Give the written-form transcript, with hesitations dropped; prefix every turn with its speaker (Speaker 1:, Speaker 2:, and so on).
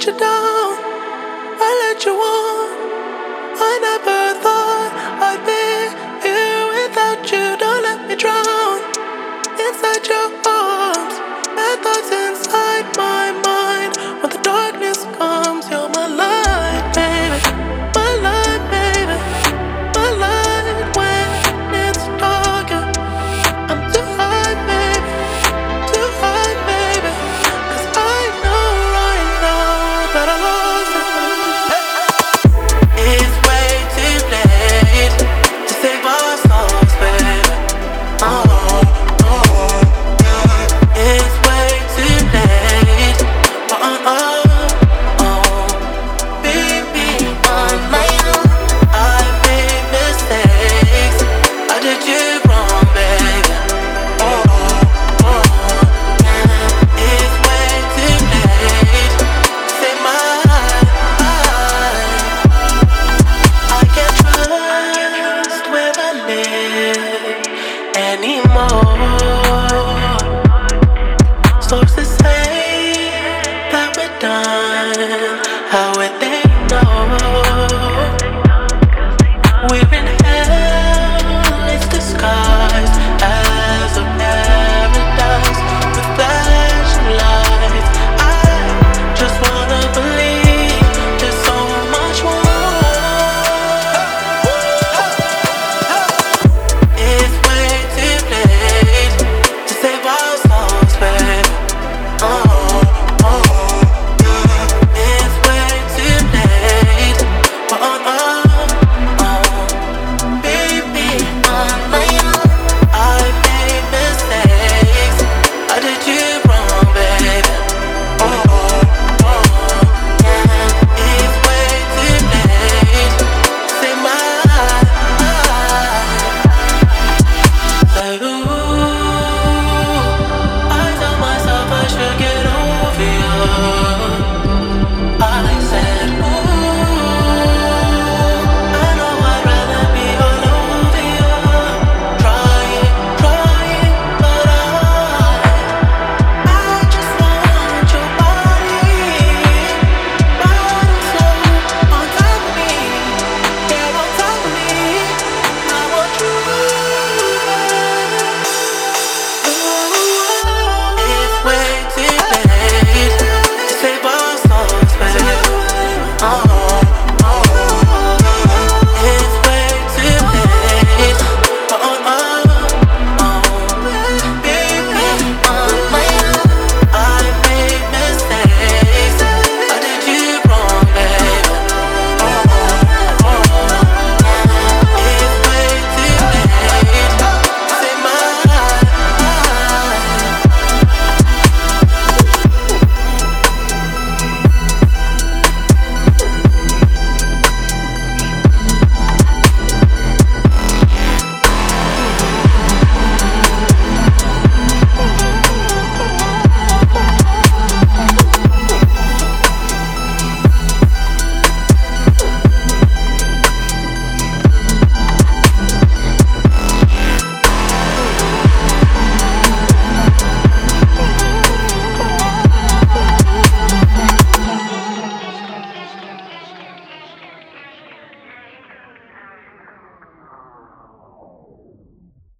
Speaker 1: let you down, I let you on. I never thought I'd be here without you. Don't let me drown inside your arms. Bad thoughts inside my mind. When the darkness comes, you're my light, baby. My light, baby. My light when it's dark. I'm too high, baby. Too high, baby. 'Cause I know right now that I lost it. It's way too late to save our souls, baby. Oh, oh, yeah. It's way too late. Oh, oh, oh. Baby, on my own, I made mistakes. I did you wrong, baby. Oh, oh, yeah. It's way too late to save my life. I can't trust where I live anymore.